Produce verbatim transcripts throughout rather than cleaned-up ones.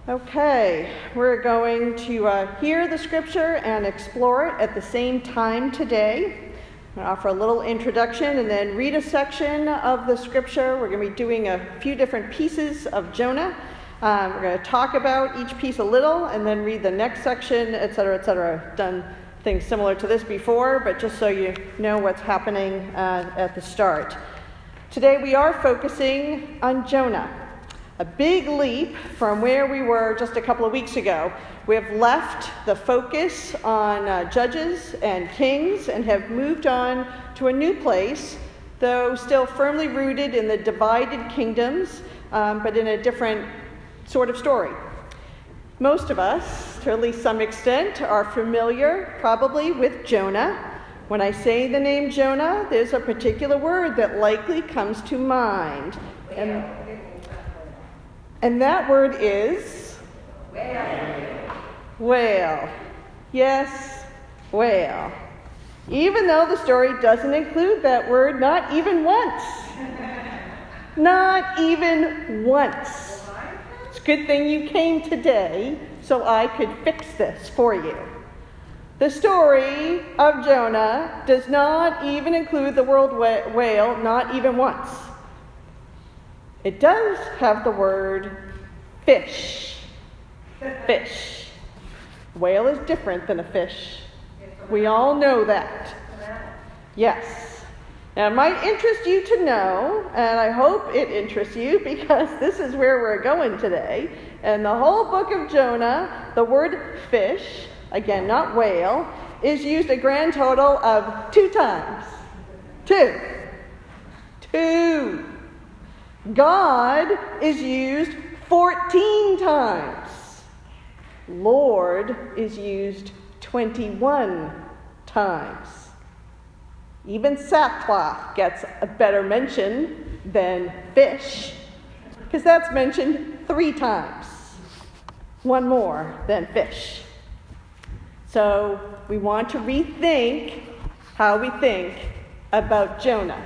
Okay, we're going to uh, hear the scripture and explore it at the same time today. I'm going to offer a little introduction and then read a section of the scripture. We're going to be doing a few different pieces of Jonah. Um, we're going to talk about each piece a little and then read the next section, et cetera, et cetera. I've done things similar to this before, but just so you know what's happening uh, at the start. Today we are focusing on Jonah. A big leap from where we were just a couple of weeks ago. We have left the focus on uh, judges and kings and have moved on to a new place, though still firmly rooted in the divided kingdoms, um, but in a different sort of story. Most of us, to at least some extent, are familiar probably with Jonah. When I say the name Jonah, there's a particular word that likely comes to mind. And And that word is? Whale. Whale. Yes, whale. Even though the story doesn't include that word, not even once. Not even once. It's a good thing you came today so I could fix this for you. The story of Jonah does not even include the word whale, not even once. It does have the word fish. Fish. Whale is different than a fish. We all know that. Yes. Now, it might interest you to know, and I hope it interests you, because this is where we're going today. And the whole book of Jonah, the word fish, again, not whale, is used a grand total of two times. Two. Two. God is used fourteen times. Lord is used twenty-one times. Even sackcloth gets a better mention than fish, because that's mentioned three times. One more than fish. So we want to rethink how we think about Jonah.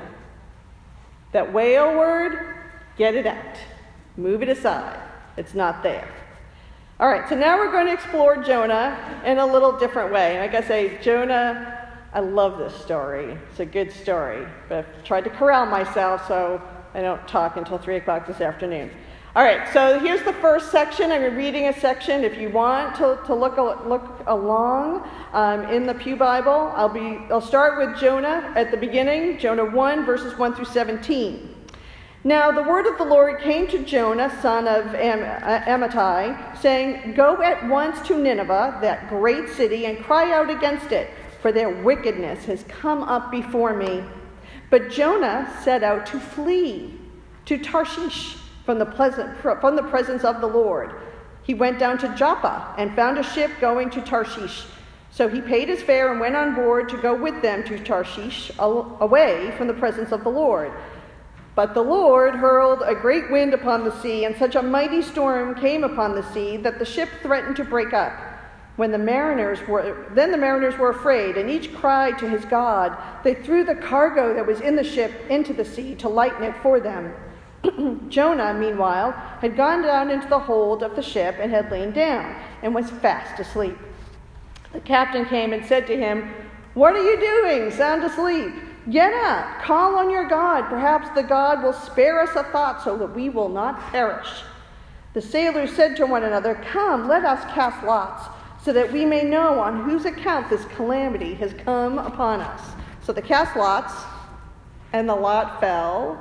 That whale word, get it out. Move it aside. It's not there. All right, so now we're going to explore Jonah in a little different way. Like I say, Jonah, I love this story. It's a good story. But I've tried to corral myself so I don't talk until three o'clock this afternoon. All right, so here's the first section. I'm reading a section. If you want to, to look look along um, in the Pew Bible, I'll be I'll start with Jonah at the beginning, Jonah one, verses one through seventeen. Now the word of the Lord came to Jonah, son of Am- Amittai, saying, "Go at once to Nineveh, that great city, and cry out against it, for their wickedness has come up before me." But Jonah set out to flee to Tarshish from the pleasant from the presence of the Lord. He went down to Joppa and found a ship going to Tarshish. So he paid his fare and went on board to go with them to Tarshish, away from the presence of the Lord. But the Lord hurled a great wind upon the sea, and such a mighty storm came upon the sea that the ship threatened to break up. When the mariners were, then the mariners were afraid, and each cried to his God. They threw the cargo that was in the ship into the sea to lighten it for them. Jonah, meanwhile, had gone down into the hold of the ship and had lain down, and was fast asleep. The captain came and said to him, "What are you doing, sound asleep? Get up, call on your God. Perhaps the God will spare us a thought so that we will not perish." The sailors said to one another, "Come, let us cast lots, so that we may know on whose account this calamity has come upon us." So they cast lots, and the lot fell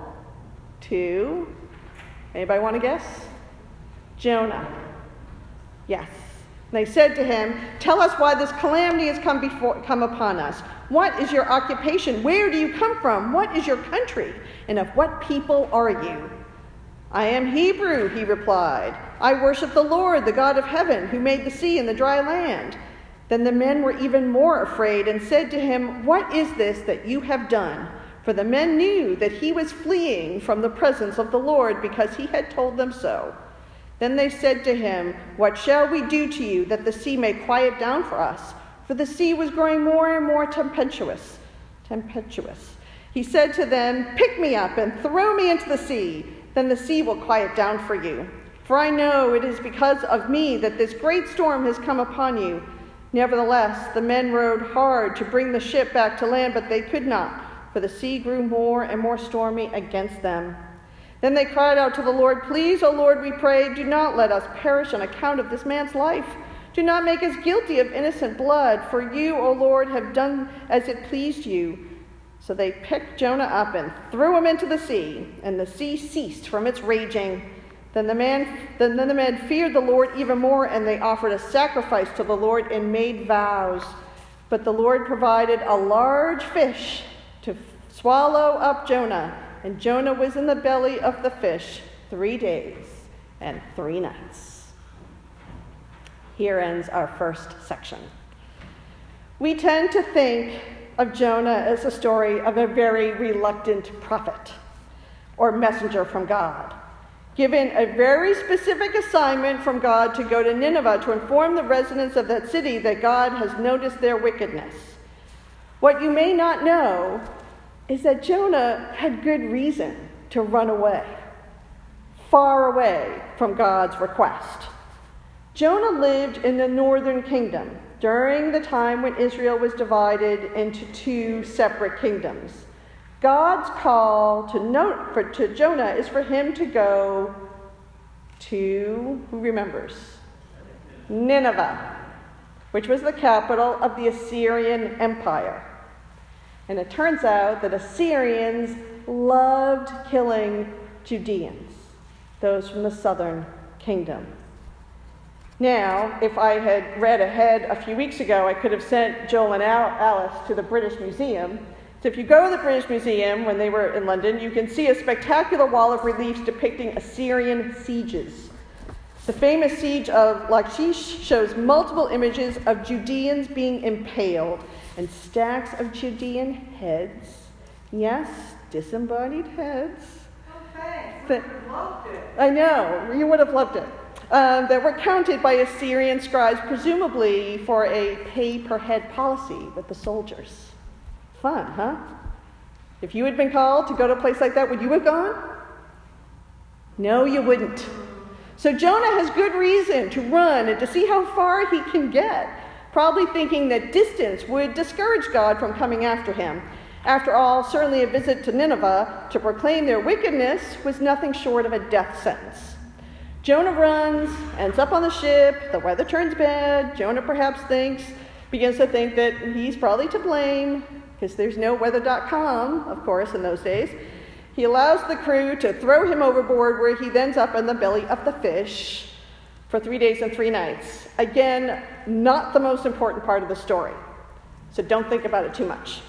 to, anybody want to guess? Jonah. Yes. They said to him, "Tell us why this calamity has come before come upon us. What is your occupation? Where do you come from? What is your country? And of what people are you?" "I am Hebrew," he replied. "I worship the Lord, the God of heaven, who made the sea and the dry land." Then the men were even more afraid and said to him, "What is this that you have done?" For the men knew that he was fleeing from the presence of the Lord, because he had told them so. Then they said to him, "What shall we do to you that the sea may quiet down for us?" For the sea was growing more and more tempestuous. Tempestuous. He said to them, "Pick me up and throw me into the sea. Then the sea will quiet down for you. For I know it is because of me that this great storm has come upon you. Nevertheless, the men rowed hard to bring the ship back to land, but they could not, for the sea grew more and more stormy against them. Then they cried out to the Lord, Please, O Lord, we pray, do not let us perish on account of this man's life. Do not make us guilty of innocent blood, for you, O Lord, have done as it pleased you. So they picked Jonah up and threw him into the sea, and the sea ceased from its raging. Then the man, then the men feared the Lord even more, and they offered a sacrifice to the Lord and made vows. But the Lord provided a large fish to swallow up Jonah, and Jonah was in the belly of the fish three days and three nights. Here ends our first section. We tend to think of Jonah as a story of a very reluctant prophet or messenger from God, given a very specific assignment from God to go to Nineveh to inform the residents of that city that God has noticed their wickedness. What you may not know is that Jonah had good reason to run away, far away from God's request. Jonah lived in the northern kingdom during the time when Israel was divided into two separate kingdoms. God's call to, note for, to Jonah is for him to go to, who remembers? Nineveh, which was the capital of the Assyrian Empire. And it turns out that Assyrians loved killing Judeans, those from the southern kingdom. Now, if I had read ahead a few weeks ago, I could have sent Joel and Alice to the British Museum. So if you go to the British Museum when they were in London, you can see a spectacular wall of reliefs depicting Assyrian sieges. The famous siege of Lachish shows multiple images of Judeans being impaled and stacks of Judean heads. Yes, disembodied heads. Okay, you that, would have loved it. I know, you would have loved it. Um, that were counted by Assyrian scribes, presumably for a pay-per-head policy with the soldiers. Fun, huh? If you had been called to go to a place like that, would you have gone? No, you wouldn't. So Jonah has good reason to run and to see how far he can get, probably thinking that distance would discourage God from coming after him. After all, certainly a visit to Nineveh to proclaim their wickedness was nothing short of a death sentence. Jonah runs, ends up on the ship, the weather turns bad. Jonah perhaps thinks, begins to think that he's probably to blame, because there's no weather dot com, of course, in those days. He allows the crew to throw him overboard, where he ends up in the belly of the fish for three days and three nights. Again, not the most important part of the story, so don't think about it too much.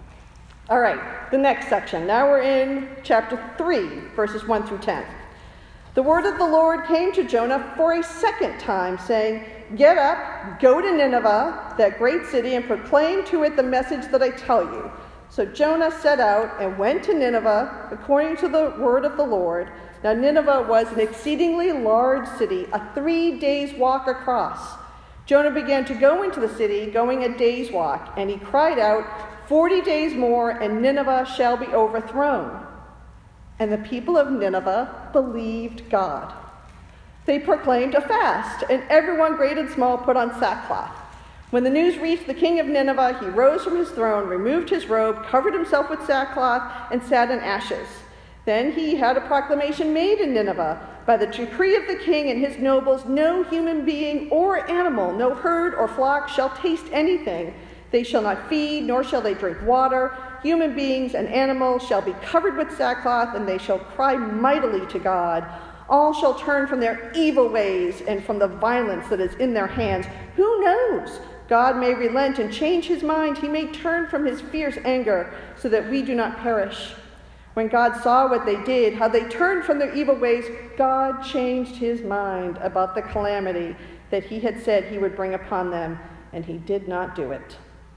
All right, the next section. Now we're in chapter three, verses one through ten. The word of the Lord came to Jonah for a second time, saying, Get up, go to Nineveh, that great city, and proclaim to it the message that I tell you. So Jonah set out and went to Nineveh, according to the word of the Lord. Now Nineveh was an exceedingly large city, a three days' walk across. Jonah began to go into the city, going a day's walk, and he cried out, Forty days more, and Nineveh shall be overthrown. And the people of Nineveh believed God. They proclaimed a fast, and everyone, great and small, put on sackcloth. When the news reached the king of Nineveh, he rose from his throne, removed his robe, covered himself with sackcloth, and sat in ashes. Then he had a proclamation made in Nineveh. By the decree of the king and his nobles, no human being or animal, no herd or flock shall taste anything. They shall not feed, nor shall they drink water. Human beings and animals shall be covered with sackcloth, and they shall cry mightily to God. All shall turn from their evil ways and from the violence that is in their hands. Who knows? God may relent and change his mind. He may turn from his fierce anger so that we do not perish. When God saw what they did, how they turned from their evil ways, God changed his mind about the calamity that he had said he would bring upon them, and he did not do it.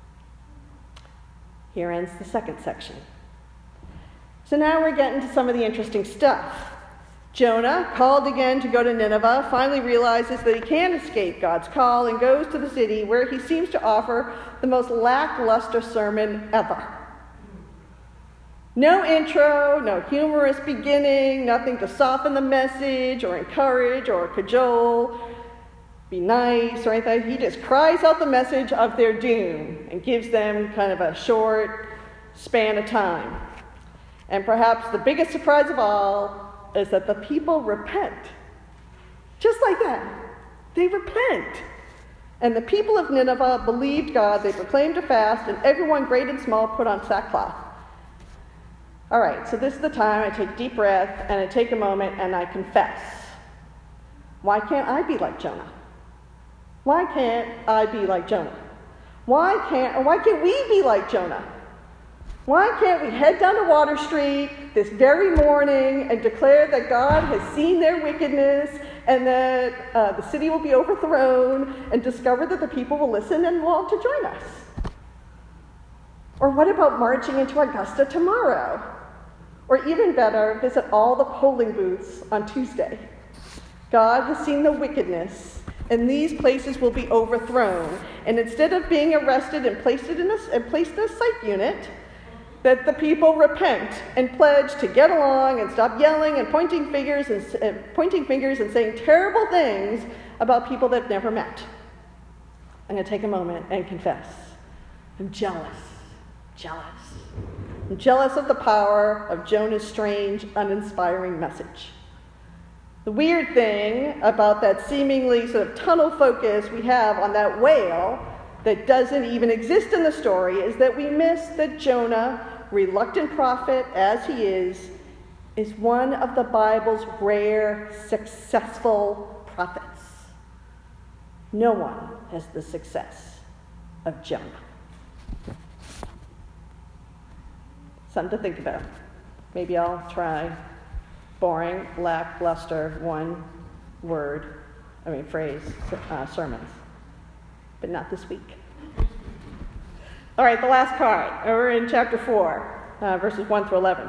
Here ends the second section. So now we're getting to some of the interesting stuff. Jonah, called again to go to Nineveh, finally realizes that he can't escape God's call and goes to the city, where he seems to offer the most lackluster sermon ever. No intro, no humorous beginning, nothing to soften the message or encourage or cajole, be nice or anything. He just cries out the message of their doom and gives them kind of a short span of time. And perhaps the biggest surprise of all is that the people repent. Just like that. They repent. And the people of Nineveh believed God. They proclaimed a fast, and everyone, great and small, put on sackcloth. All right, so this is the time I take a deep breath, and I take a moment, and I confess. Why can't I be like Jonah? Why can't I be like Jonah? Why can't, or why can't we be like Jonah? Why can't we head down to Water Street this very morning and declare that God has seen their wickedness and that uh, the city will be overthrown, and discover that the people will listen and want to join us? Or what about marching into Augusta tomorrow? Or even better, visit all the polling booths on Tuesday. God has seen the wickedness, and these places will be overthrown. And instead of being arrested and placed in a, and placed in a psych unit, that the people repent and pledge to get along and stop yelling and pointing fingers and, and pointing fingers and saying terrible things about people they've never met. I'm going to take a moment and confess. I'm jealous, jealous. I'm jealous of the power of Jonah's strange, uninspiring message. The weird thing about that seemingly sort of tunnel focus we have on that whale that doesn't even exist in the story is that we miss that Jonah, reluctant prophet as he is, is one of the Bible's rare, successful prophets. No one has the success of Jonah. Something to think about. Maybe I'll try boring, lackluster, one word, I mean phrase, uh, sermons. But not this week. All right, the last part. We're in chapter four, uh, verses one through eleven.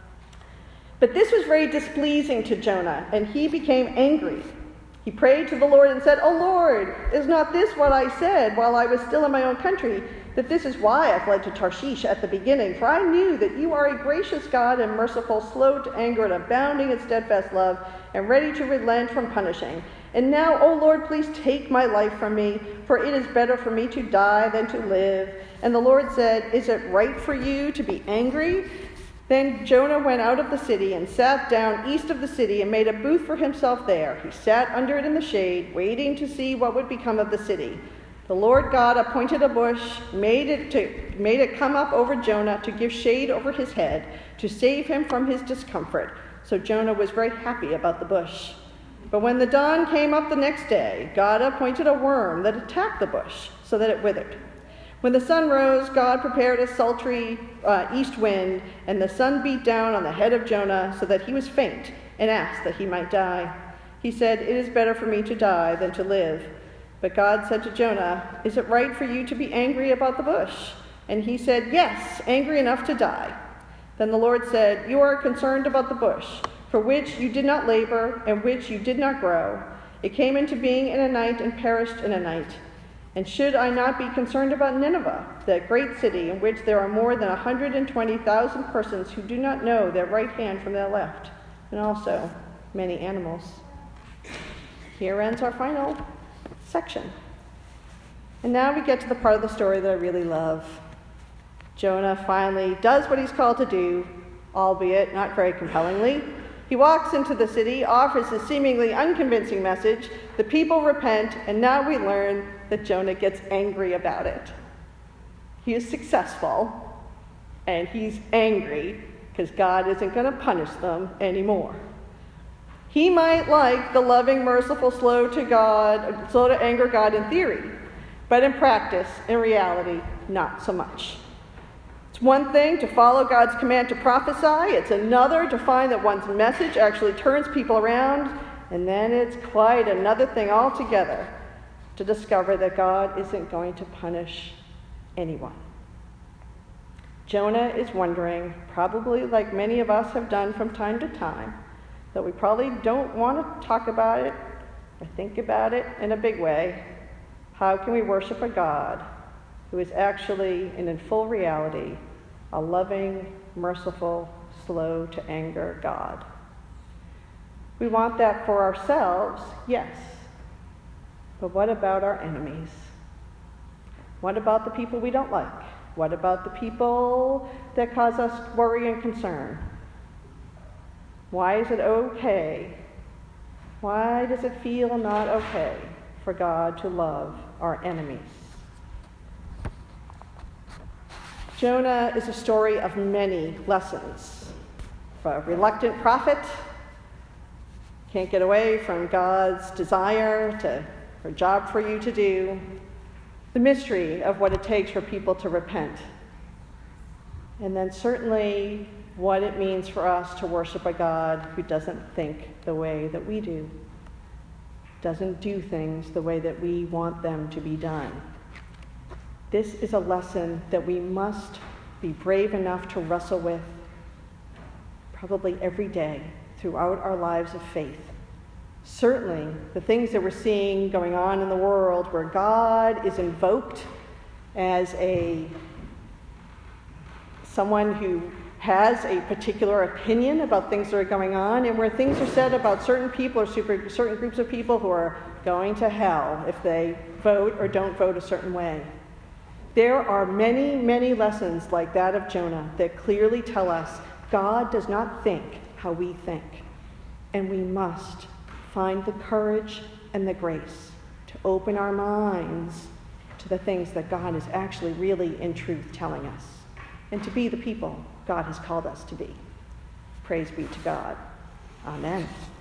But this was very displeasing to Jonah, and he became angry. He prayed to the Lord and said, "O Lord, is not this what I said while I was still in my own country, that this is why I fled to Tarshish at the beginning? For I knew that you are a gracious God and merciful, slow to anger and abounding in steadfast love, and ready to relent from punishing. And now, O Lord, please take my life from me, for it is better for me to die than to live." And the Lord said, "Is it right for you to be angry?" Then Jonah went out of the city and sat down east of the city and made a booth for himself there. He sat under it in the shade, waiting to see what would become of the city. The Lord God appointed a bush, made it, to, made it come up over Jonah to give shade over his head, to save him from his discomfort. So Jonah was very happy about the bush. But when the dawn came up the next day, God appointed a worm that attacked the bush so that it withered. When the sun rose, God prepared a sultry uh, east wind, and the sun beat down on the head of Jonah so that he was faint and asked that he might die. He said, "It is better for me to die than to live." But God said to Jonah, "Is it right for you to be angry about the bush?" And he said, "Yes, angry enough to die." Then the Lord said, "You are concerned about the bush, for which you did not labor and which you did not grow. It came into being in a night and perished in a night. And should I not be concerned about Nineveh, that great city in which there are more than one hundred twenty thousand persons who do not know their right hand from their left, and also many animals?" Here ends our final section. And now we get to the part of the story that I really love. Jonah finally does what he's called to do, albeit not very compellingly. He walks into the city, offers a seemingly unconvincing message, the people repent, and now we learn that Jonah gets angry about it. He is successful, and he's angry because God isn't going to punish them anymore. He might like the loving, merciful, slow to God, slow to anger God in theory, but in practice, in reality, not so much. It's one thing to follow God's command to prophesy. It's another to find that one's message actually turns people around. And then it's quite another thing altogether to discover that God isn't going to punish anyone. Jonah is wondering, probably like many of us have done from time to time, that we probably don't want to talk about it or think about it in a big way. How can we worship a God who is actually, and in full reality, a loving, merciful, slow to anger God. We want that for ourselves, yes. But what about our enemies? What about the people we don't like? What about the people that cause us worry and concern? Why is it okay? Why does it feel not okay for God to love our enemies? Jonah is a story of many lessons. For a reluctant prophet, can't get away from God's desire to, for a job for you to do, the mystery of what it takes for people to repent, and then certainly what it means for us to worship a God who doesn't think the way that we do, doesn't do things the way that we want them to be done. This is a lesson that we must be brave enough to wrestle with probably every day throughout our lives of faith. Certainly, the things that we're seeing going on in the world where God is invoked as a someone who has a particular opinion about things that are going on, and where things are said about certain people or super, certain groups of people who are going to hell if they vote or don't vote a certain way. There are many, many lessons like that of Jonah that clearly tell us God does not think how we think, and we must find the courage and the grace to open our minds to the things that God is actually really in truth telling us, and to be the people God has called us to be. Praise be to God. Amen.